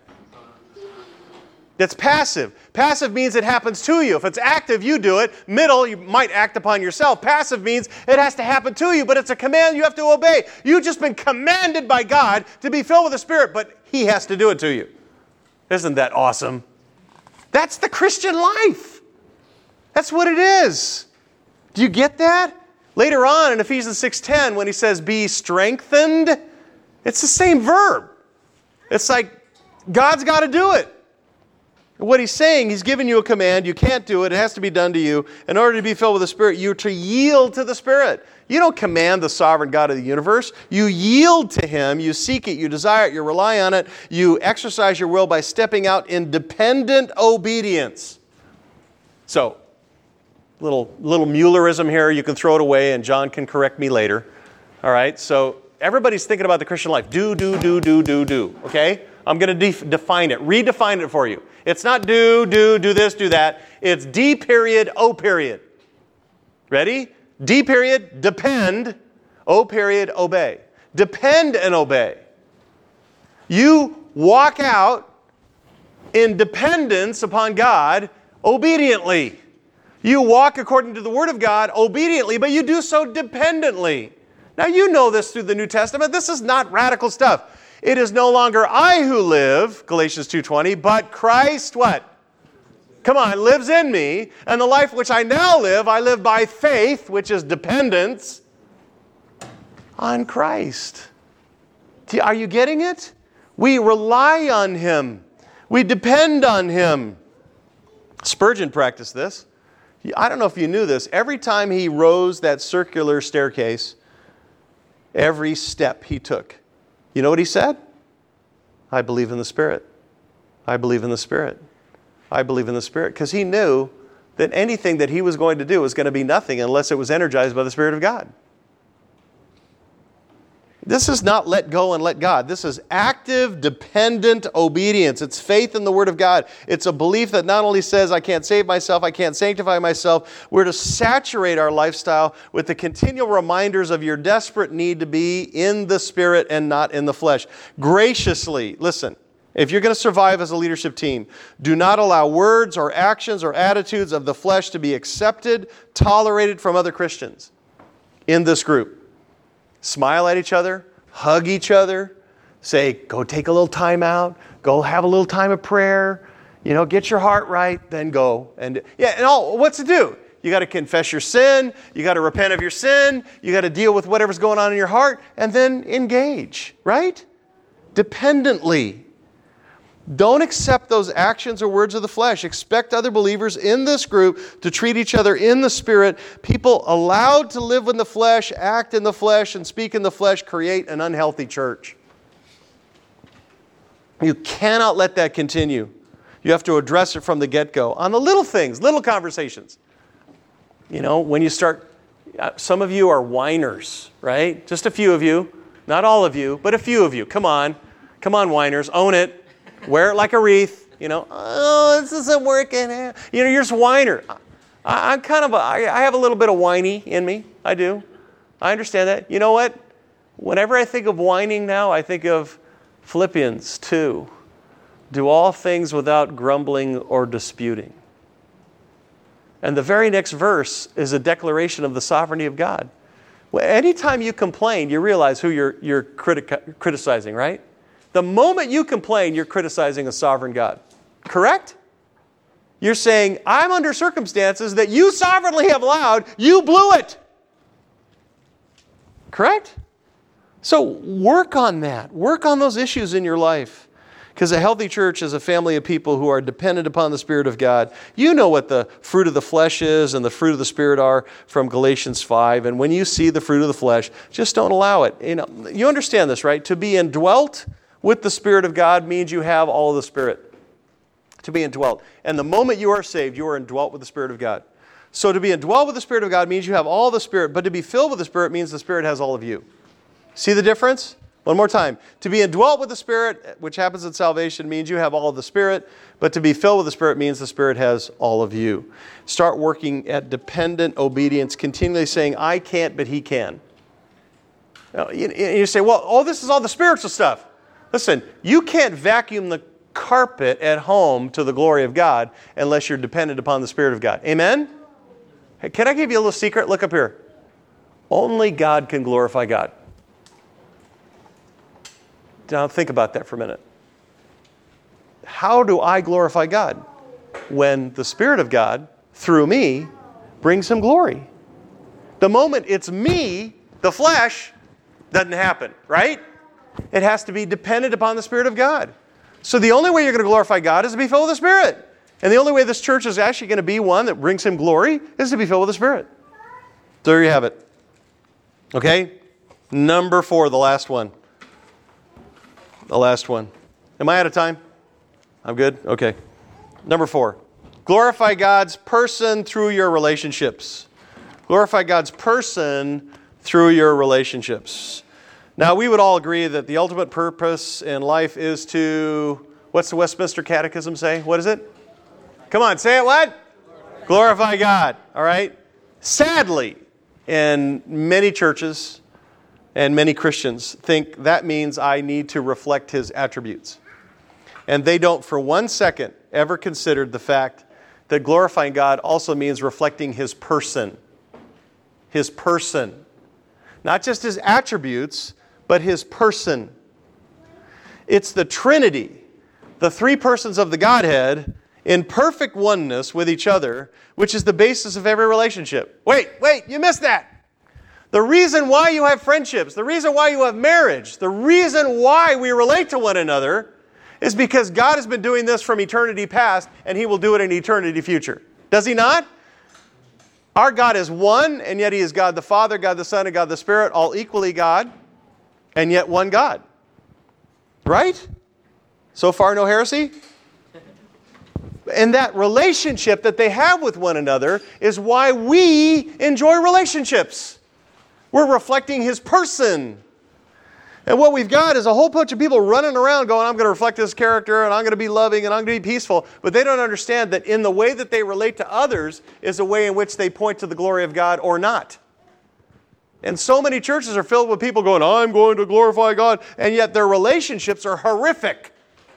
Speaker 1: That's passive. Passive means it happens to you. If it's active, you do it. Middle, you might act upon yourself. Passive means it has to happen to you, but it's a command you have to obey. You've just been commanded by God to be filled with the Spirit, but He has to do it to you. Isn't that awesome? That's the Christian life. That's what it is. Do you get that? Later on in Ephesians six ten, when he says, be strengthened, it's the same verb. It's like, God's got to do it. What he's saying, he's given you a command. You can't do it. It has to be done to you. In order to be filled with the Spirit, you're to yield to the Spirit. You don't command the sovereign God of the universe. You yield to Him. You seek it. You desire it. You rely on it. You exercise your will by stepping out in dependent obedience. So, little, little Muellerism here. You can throw it away, and John can correct me later. All right? So, everybody's thinking about the Christian life. Do, do, do, do, do, do. Okay? I'm going to def- define it. Redefine it for you. It's not do, do, do this, do that. It's D period, O period. Ready? D period, depend. O period, obey. Depend and obey. You walk out in dependence upon God obediently. You walk according to the Word of God obediently, but you do so dependently. Now you know this through the New Testament. This is not radical stuff. It is no longer I who live, Galatians two twenty, but Christ what? Come on, lives in me. And the life which I now live, I live by faith, which is dependence on Christ. Are you getting it? We rely on Him. We depend on Him. Spurgeon practiced this. I don't know if you knew this. Every time he rose that circular staircase, every step he took, you know what he said? I believe in the Spirit. I believe in the Spirit. I believe in the Spirit. Because he knew that anything that he was going to do was going to be nothing unless it was energized by the Spirit of God. This is not let go and let God. This is active, dependent obedience. It's faith in the Word of God. It's a belief that not only says, I can't save myself, I can't sanctify myself. We're to saturate our lifestyle with the continual reminders of your desperate need to be in the Spirit and not in the flesh. Graciously, listen, if you're going to survive as a leadership team, do not allow words or actions or attitudes of the flesh to be accepted, tolerated from other Christians in this group. Smile at each other, hug each other, say, go take a little time out, go have a little time of prayer, you know, get your heart right, then go. And yeah, and all, what's to do? You got to confess your sin, you got to repent of your sin, you got to deal with whatever's going on in your heart, and then engage, right? Dependently. Don't accept those actions or words of the flesh. Expect other believers in this group to treat each other in the Spirit. People allowed to live in the flesh, act in the flesh, and speak in the flesh create an unhealthy church. You cannot let that continue. You have to address it from the get-go. On the little things, little conversations. You know, when you start, some of you are whiners, right? Just a few of you. Not all of you, but a few of you. Come on. Come on, whiners. Own it. Wear it like a wreath, you know. Oh, this isn't working. You know, you're just a whiner. I, I'm kind of a, I, I have a little bit of whiny in me. I do. I understand that. You know what? Whenever I think of whining now, I think of Philippians two. Do all things without grumbling or disputing. And the very next verse is a declaration of the sovereignty of God. Well, anytime you complain, you realize who you're, you're criti- criticizing, right? The moment you complain, you're criticizing a sovereign God. Correct? You're saying, I'm under circumstances that you sovereignly have allowed. You blew it. Correct? So work on that. Work on those issues in your life. Because a healthy church is a family of people who are dependent upon the Spirit of God. You know what the fruit of the flesh is and the fruit of the Spirit are from Galatians five. And when you see the fruit of the flesh, just don't allow it. You know, you understand this, right? To be indwelt with the Spirit of God means you have all of the Spirit. To be indwelt. And the moment you are saved, you are indwelt with the Spirit of God. So to be indwelt with the Spirit of God means you have all the Spirit, but to be filled with the Spirit means the Spirit has all of you. See the difference? One more time. To be indwelt with the Spirit, which happens in salvation, means you have all of the Spirit, but to be filled with the Spirit means the Spirit has all of you. Start working at dependent obedience, continually saying, I can't, but He can. Now, you, you say, well, oh, this is all the spiritual stuff. Listen, you can't vacuum the carpet at home to the glory of God unless you're dependent upon the Spirit of God. Amen? Hey, can I give you a little secret? Look up here. Only God can glorify God. Now think about that for a minute. How do I glorify God? When the Spirit of God, through me, brings Him glory. The moment it's me, the flesh, doesn't happen, right? It has to be dependent upon the Spirit of God. So the only way you're going to glorify God is to be filled with the Spirit. And the only way this church is actually going to be one that brings Him glory is to be filled with the Spirit. So there you have it. Okay? Number four, the last one. The last one. Am I out of time? I'm good? Okay. Number four. Glorify God's person through your relationships. Glorify God's person through your relationships. Now, we would all agree that the ultimate purpose in life is to, what's the Westminster Catechism say? What is it? Come on, say it what? Glorify God. All right? Sadly, in many churches and many Christians think that means I need to reflect His attributes. And they don't for one second ever consider the fact that glorifying God also means reflecting His person. His person. Not just His attributes, but His person. It's the Trinity, the three persons of the Godhead, in perfect oneness with each other, which is the basis of every relationship. Wait, wait, you missed that. The reason why you have friendships, the reason why you have marriage, the reason why we relate to one another is because God has been doing this from eternity past, and He will do it in eternity future. Does He not? Our God is one, and yet He is God the Father, God the Son, and God the Spirit, all equally God, and yet one God. Right? So far, no heresy? And that relationship that they have with one another is why we enjoy relationships. We're reflecting His person. And what we've got is a whole bunch of people running around going, I'm going to reflect His character, and I'm going to be loving, and I'm going to be peaceful. But they don't understand that in the way that they relate to others is a way in which they point to the glory of God or not. And so many churches are filled with people going, I'm going to glorify God, and yet their relationships are horrific.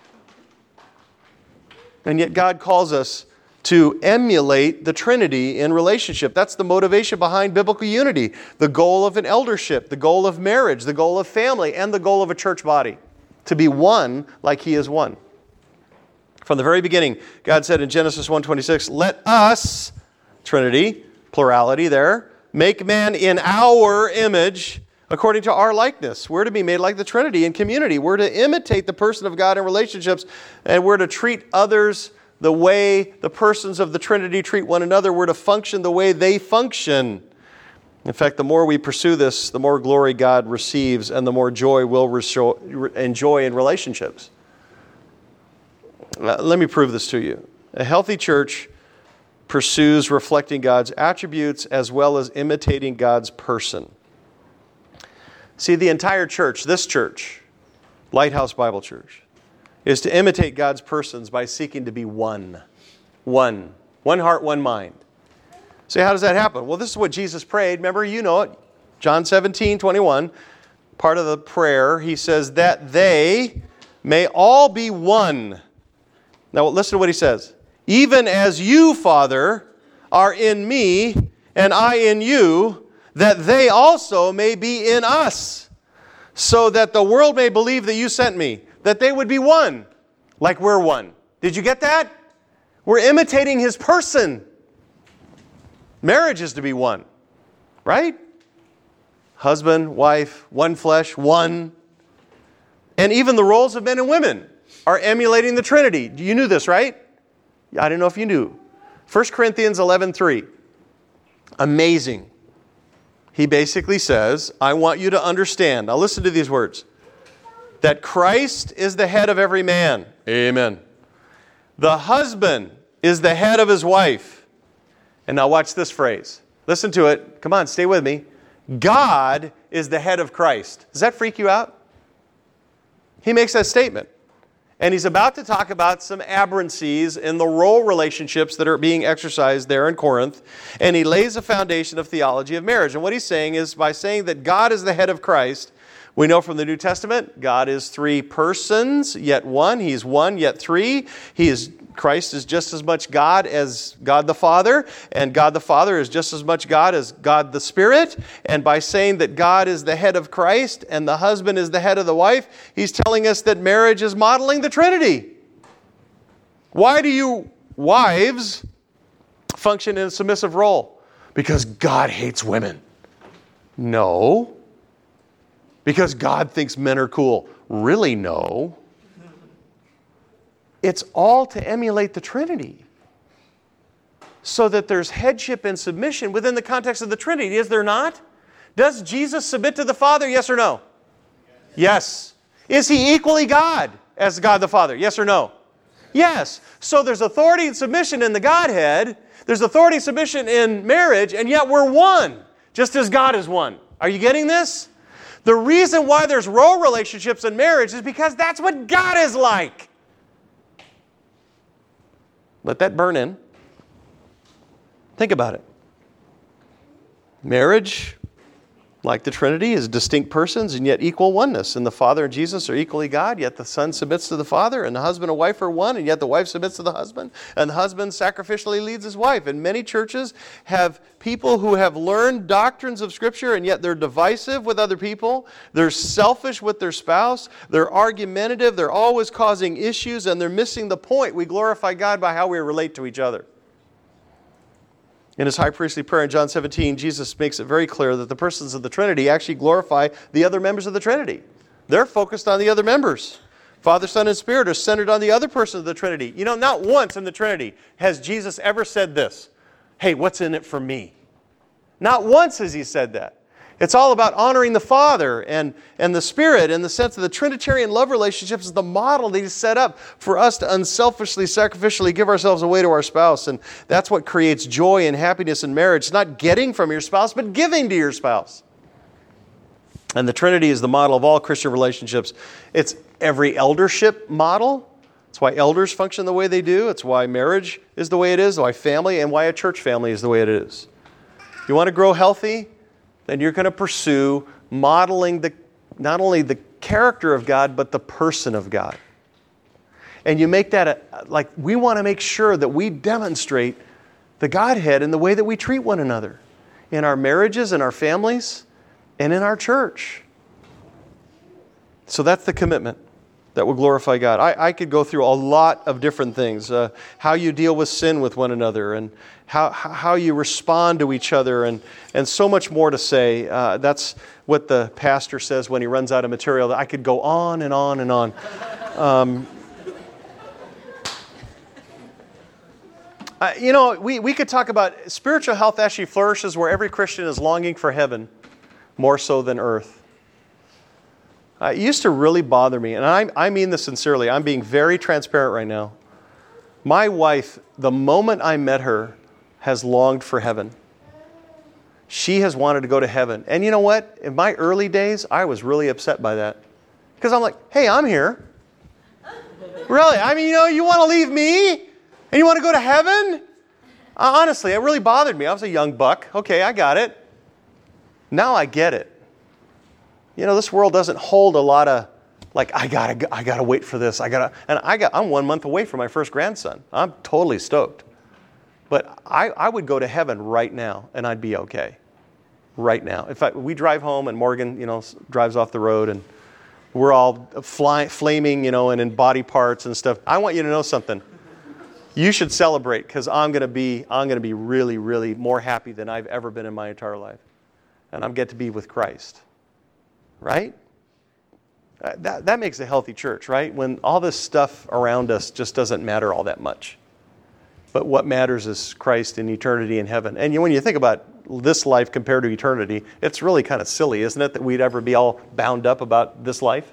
Speaker 1: And yet God calls us to emulate the Trinity in relationship. That's the motivation behind biblical unity. The goal of an eldership, the goal of marriage, the goal of family, and the goal of a church body. To be one like He is one. From the very beginning, God said in Genesis one twenty-six, let us, Trinity, plurality there, make man in our image according to our likeness. We're to be made like the Trinity in community. We're to imitate the person of God in relationships, and we're to treat others the way the persons of the Trinity treat one another. We're to function the way they function. In fact, the more we pursue this, the more glory God receives and the more joy we'll enjoy in relationships. Let me prove this to you. A healthy church pursues reflecting God's attributes as well as imitating God's person. See, the entire church, this church, Lighthouse Bible Church, is to imitate God's persons by seeking to be one. One. One heart, one mind. So how does that happen? Well, this is what Jesus prayed. Remember, you know it. John seventeen twenty-one, part of the prayer, He says, that they may all be one. Now, listen to what He says. Even as you, Father, are in me, and I in you, that they also may be in us, so that the world may believe that you sent me. That they would be one, like we're one. Did you get that? We're imitating His person. Marriage is to be one, right? Husband, wife, one flesh, one. And even the roles of men and women are emulating the Trinity. You knew this, right? I don't know if you knew. First Corinthians eleven three. Amazing. He basically says, I want you to understand. Now listen to these words. That Christ is the head of every man. Amen. The husband is the head of his wife. And now watch this phrase. Listen to it. Come on, stay with me. God is the head of Christ. Does that freak you out? He makes that statement. And he's about to talk about some aberrancies in the role relationships that are being exercised there in Corinth. And he lays a foundation of theology of marriage. And what he's saying is, by saying that God is the head of Christ, we know from the New Testament, God is three persons, yet one. He's one, yet three. He is Christ is just as much God as God the Father, and God the Father is just as much God as God the Spirit. And by saying that God is the head of Christ and the husband is the head of the wife, he's telling us that marriage is modeling the Trinity. Why do you wives function in a submissive role? Because God hates women. No. Because God thinks men are cool. Really, no. It's all to emulate the Trinity. So that there's headship and submission within the context of the Trinity, is there not? Does Jesus submit to the Father, yes or no? Yes. Yes. Is He equally God as God the Father, yes or no? Yes. So there's authority and submission in the Godhead. There's authority and submission in marriage, and yet we're one, just as God is one. Are you getting this? The reason why there's role relationships in marriage is because that's what God is like. Let that burn in. Think about it. Marriage, Like the Trinity is distinct persons and yet equal oneness. And the Father and Jesus are equally God, yet the Son submits to the Father, and the husband and wife are one, and yet the wife submits to the husband, and the husband sacrificially leads his wife. And many churches have people who have learned doctrines of Scripture, and yet they're divisive with other people. They're selfish with their spouse. They're argumentative. They're always causing issues, and they're missing the point. We glorify God by how we relate to each other. In his high priestly prayer in John seventeen, Jesus makes it very clear that the persons of the Trinity actually glorify the other members of the Trinity. They're focused on the other members. Father, Son, and Spirit are centered on the other person of the Trinity. You know, not once in the Trinity has Jesus ever said this, hey, what's in it for me? Not once has he said that. It's all about honoring the Father and, and the Spirit, in the sense of the Trinitarian love relationships is the model that He's set up for us to unselfishly, sacrificially give ourselves away to our spouse. And that's what creates joy and happiness in marriage. It's not getting from your spouse, but giving to your spouse. And the Trinity is the model of all Christian relationships. It's every eldership model. It's why elders function the way they do. It's why marriage is the way it is, why family, and why a church family is the way it is. You want to grow healthy? Then you're going to pursue modeling the not only the character of God, but the person of God. And you make that, a, like, we want to make sure that we demonstrate the Godhead in the way that we treat one another, in our marriages, in our families, and in our church. So that's the commitment that will glorify God. I, I could go through a lot of different things. Uh, how you deal with sin with one another, and how how you respond to each other, and, and so much more to say. Uh, that's what the pastor says when he runs out of material. I could go on and on and on. Um, uh, you know, we, we could talk about spiritual health actually flourishes where every Christian is longing for heaven more so than earth. Uh, it used to really bother me, and I, I mean this sincerely. I'm being very transparent right now. My wife, the moment I met her, has longed for heaven. She has wanted to go to heaven. And you know what? In my early days, I was really upset by that. Because I'm like, hey, I'm here. Really? I mean, you know, you want to leave me? And you want to go to heaven? Uh, honestly, it really bothered me. I was a young buck. Okay, I got it. Now I get it. You know, this world doesn't hold a lot of, like, I gotta, I gotta wait for this. I gotta, and I got, I'm one month away from my first grandson. I'm totally stoked. But I, I would go to heaven right now, and I'd be okay. Right now. In fact, we drive home, and Morgan, you know, drives off the road, and we're all fly, flaming, you know, and in body parts and stuff. I want you to know something. You should celebrate, because I'm gonna be, I'm gonna be really, really more happy than I've ever been in my entire life, and I'm get to be with Christ. Right? Uh, that, that makes a healthy church, right? When all this stuff around us just doesn't matter all that much. But what matters is Christ in eternity in heaven. And you, when you think about this life compared to eternity, it's really kind of silly, isn't it, that we'd ever be all bound up about this life?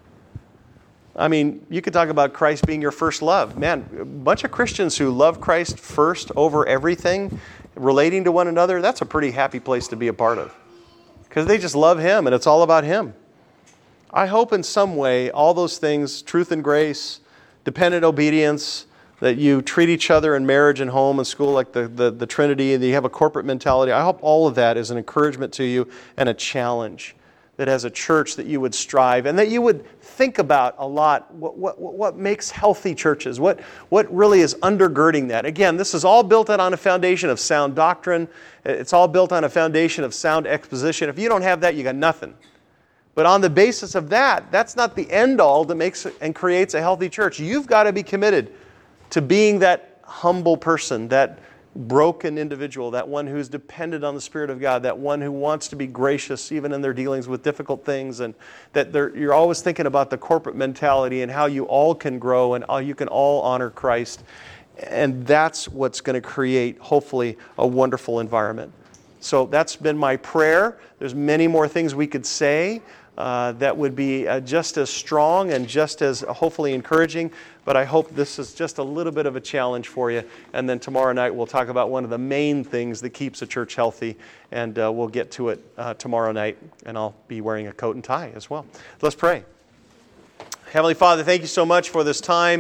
Speaker 1: I mean, you could talk about Christ being your first love. Man, a bunch of Christians who love Christ first over everything, relating to one another, that's a pretty happy place to be a part of. Because they just love Him, and it's all about Him. I hope in some way all those things, truth and grace, dependent obedience, that you treat each other in marriage and home and school like the, the, the Trinity, and that you have a corporate mentality. I hope all of that is an encouragement to you and a challenge. That as a church that you would strive, and that you would think about a lot what, what, what makes healthy churches, what, what really is undergirding that. Again, this is all built on a foundation of sound doctrine. It's all built on a foundation of sound exposition. If you don't have that, you got nothing. But on the basis of that, that's not the end all that makes and creates a healthy church. You've got to be committed to being that humble person, that broken individual, that one who's dependent on the Spirit of God, that one who wants to be gracious even in their dealings with difficult things, and that you're always thinking about the corporate mentality and how you all can grow and how you can all honor Christ. And that's what's going to create, hopefully, a wonderful environment. So that's been my prayer. There's many more things we could say uh, that would be uh, just as strong and just as uh, hopefully encouraging. But I hope this is just a little bit of a challenge for you. And then tomorrow night we'll talk about one of the main things that keeps a church healthy. And uh, we'll get to it uh, tomorrow night. And I'll be wearing a coat and tie as well. Let's pray. Heavenly Father, thank you so much for this time.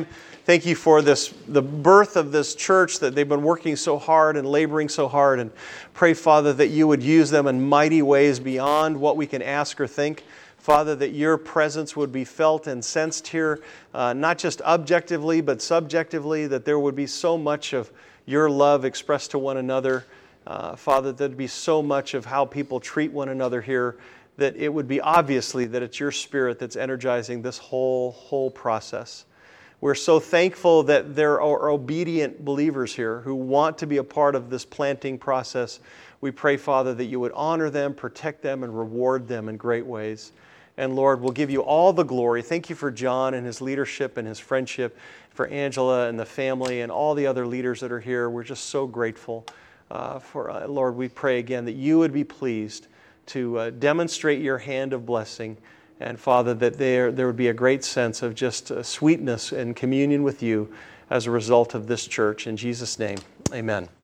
Speaker 1: Thank you for this, the birth of this church, that they've been working so hard and laboring so hard. And pray, Father, that you would use them in mighty ways beyond what we can ask or think. Father, that your presence would be felt and sensed here, uh, not just objectively, but subjectively, that there would be so much of your love expressed to one another. Uh, Father, there'd be so much of how people treat one another here, that it would be obviously that it's your Spirit that's energizing this whole, whole process. We're so thankful that there are obedient believers here who want to be a part of this planting process. We pray, Father, that you would honor them, protect them, and reward them in great ways. And Lord, we'll give you all the glory. Thank you for John and his leadership and his friendship, for Angela and the family and all the other leaders that are here. We're just so grateful uh, for, uh, Lord, we pray again that you would be pleased to uh, demonstrate your hand of blessing. And Father, that there, there would be a great sense of just uh, sweetness and communion with you as a result of this church. In Jesus' name, amen.